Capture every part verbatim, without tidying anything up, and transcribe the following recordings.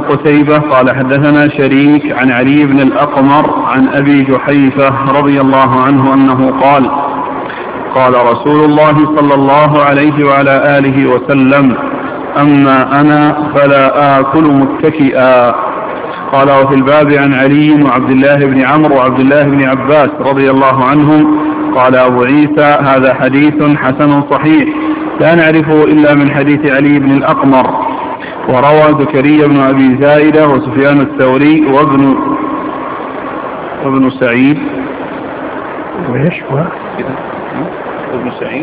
قتيبة قال حدثنا شريك عن علي بن الأقمر عن أبي جحيفة رضي الله عنه أنه قال قال رسول الله صلى الله عليه وعلى آله وسلم أما أنا فلا آكل متكئا. قال وفي الباب عن علي وعبد الله بن عمرو وعبد الله بن عباس رضي الله عنهم. قال أبو عيسى هذا حديث حسن صحيح لا نعرفه إلا من حديث علي بن الأقمر. وروى زكريا بن أبي زائدة وسفيان الثوري وابن وابن سعيد وإيش هو ابن سعيد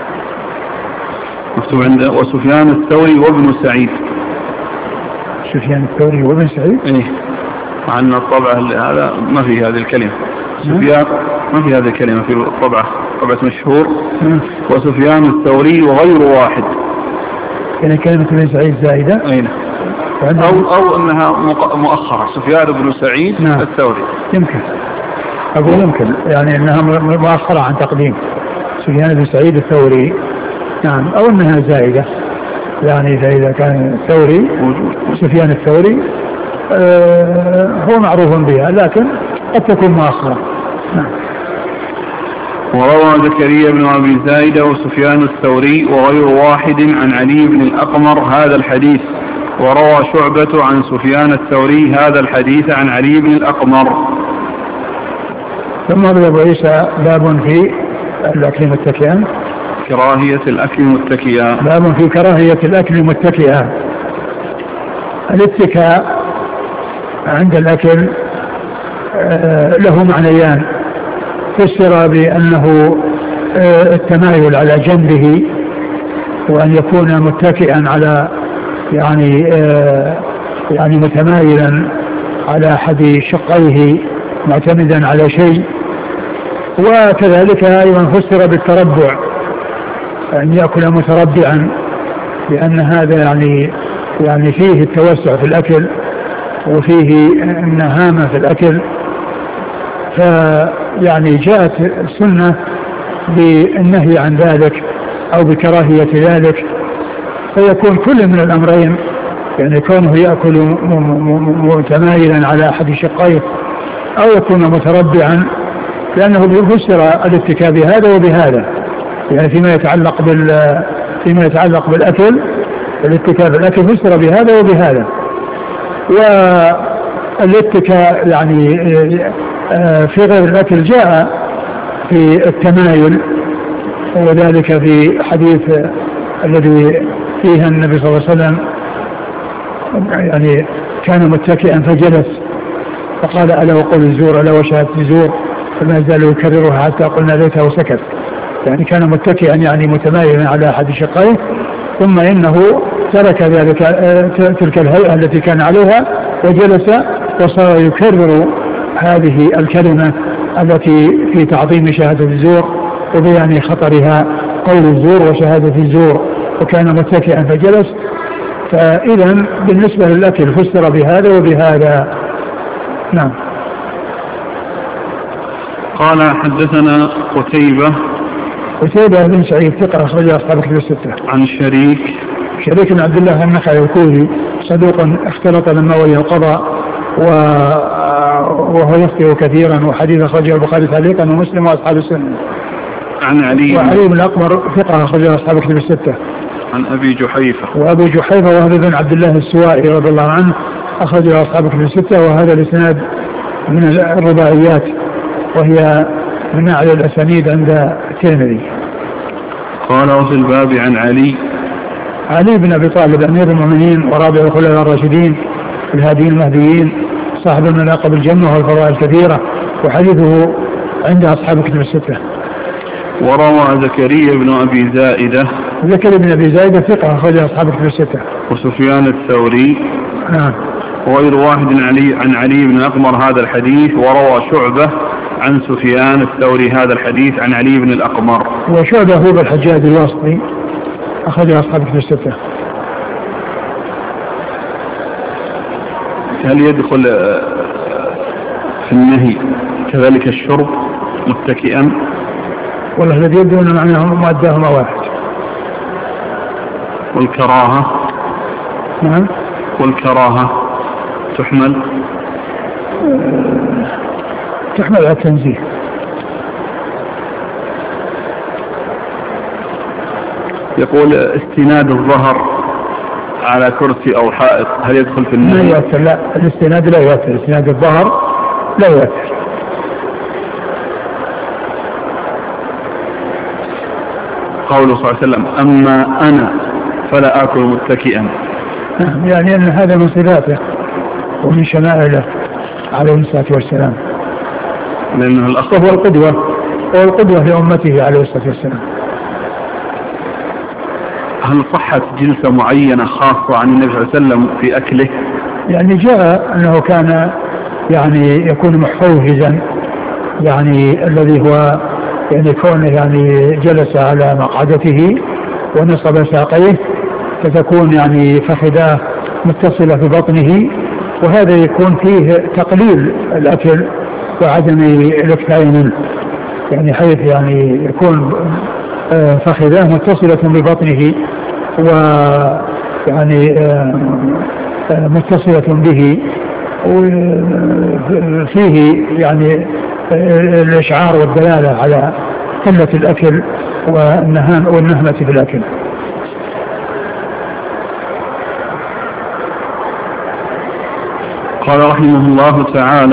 مكتوب عنده وسفيان الثوري وابن سعيد. سفيان الثوري وابن سعيد إيه مع أن الطبعة هذا ما في هذه الكلمة سفيان ما في هذه الكلمة في الطبعة طبعة مشهور وسفيان الثوري وغير واحد يعني كلمة ابن سعيد زائدة أين أو, أو أنها مؤخرة سفيان بن سعيد نعم. الثوري يمكن أقول يمكن يعني أنها مؤخرة عن تقديم سفيان بن سعيد الثوري نعم أو أنها زائدة يعني إذا كان الثوري سفيان الثوري آه هو معروف بها لكن قد تكون مؤخرة نعم. وروى زكريا بن أبي زايدة وسفيان الثوري وغير واحد عن علي بن الأقمر هذا الحديث. وروى شعبة عن سفيان الثوري هذا الحديث عن علي بن الأقمر. ثم أبو عيسى باب في الأكل متكئا كراهية الأكل متكئا باب في كراهية الأكل متكئا. الاتكاء عند الأكل له معنيان فسر بأنه التمايل على جنبه وأن يكون متكئا على يعني يعني متمايلا على أحد شقيه معتمدا على شيء. وكذلك أيضا فسر بالتربع أن يأكل متربعا لأن هذا يعني يعني فيه التوسع في الأكل وفيه النهامة في الأكل. فيعني جاءت السنة بالنهي عن ذلك أو بكراهية ذلك فيكون كل من الأمرين يعني كونه يأكل متمايلا على أحد شقيه أو يكون متربعا لأنه بيفسر الاتكاء بهذا وبهذا يعني فيما يتعلق بال فيما يتعلق بالأكل الاتكاء بالأكل فسر بهذا وبهذا. والاتكاء يعني في غير الأكل جاء في التمايل وذلك في حديث الذي فيها النبي صلى الله عليه وسلم يعني كان متكئا فجلس فقال ألا وقول الزور ألا وشهادة الزور فما زال يكررها حتى قلنا ليته وسكت يعني كان متكئا يعني متمايلا على أحد شقيه ثم إنه ترك ذلك تلك الهيئة التي كان عليها وجلس وصار يكرر هذه الكلمة التي في تعظيم شهادة الزور وبيان خطرها قول الزور وشهادة الزور وكان متكئا فجلس. فإذا بالنسبة للأكل فسر بهذا وبهذا نعم. قال حدثنا قتيبة قتيبة بن سعيد ثقة أخرج أصحاب الكتب الستة. عن شريك شريك بن عبد الله النخعي الكوفي صدوق اختلط لما ولي القضاء وهو يخطئ كثيرا وحديث أخرجه البخاري تعليقا ومسلم وأصحاب السنة. عن علي وعلي بن الأقمر ثقة أخرج أصحاب الكتب الستة. عن أبي جحيفة وأبو جحيفة وهذا بن عبد الله السوائي رضي الله عنه أخرج أصحاب الكتب الستة وهذا الإسناد من الرباعيات وهي من أعلى الأسانيد عند الترمذي. قال وفي الباب عن علي علي بن أبي طالب أمير المؤمنين ورابع الخلفاء الراشدين الهاديين المهديين صاحب المناقب الجنة والفضائل الكثيرة وحديثه عند أصحاب الكتب الستة. وروى زكريا بن أبي زائدة زكريا بن أبي زائدة ثقة أخرج أصحاب الكتب الستة. وسفيان الثوري نعم وغير واحد عن علي عن علي بن الأقمر هذا الحديث. وروى شعبة عن سفيان الثوري هذا الحديث عن علي بن الأقمر. وشعبة هو بالحجاج الواسطي أخرج أصحاب الكتب الستة. هل يدخل في النهي كذلك الشرب متكئا؟ والله الذي يبدو أن معناهم مادهما واحد. والكراهة نعم والكراهة تحمل تحمل على التنزيه. يقول استناد الظهر على كرسي أو حائط هل يدخل في النهي؟ لا يؤثر، لا الاستناد لا يؤثر، استناد الظهر لا يؤثر. قوله صلى الله عليه وسلم أما أنا فلا آكل متكئا، يعني أن هذا من صفاته ومن شمائله عليه الصلاة والسلام، لأنه الأصل هو القدوة، هو القدوة لأمته عليه الصلاة والسلام. هل صحت جلسة معينة خاصة عن النبي صلى الله عليه وسلم في أكله؟ يعني جاء أنه كان يعني يكون محفوظا، يعني الذي هو يعني كونه يعني جلس على مقعدته ونصب ساقيه فتكون يعني فخذاه متصلة ببطنه، وهذا يكون فيه تقليل الأكل وعدم الاكثار منه، يعني حيث يعني يكون فخذاه متصلة ببطنه ويعني متصلة به، وفيه يعني الإشعار والدلالة على قلة الأكل والنهمة في الأكل. قال رحمه الله تعالى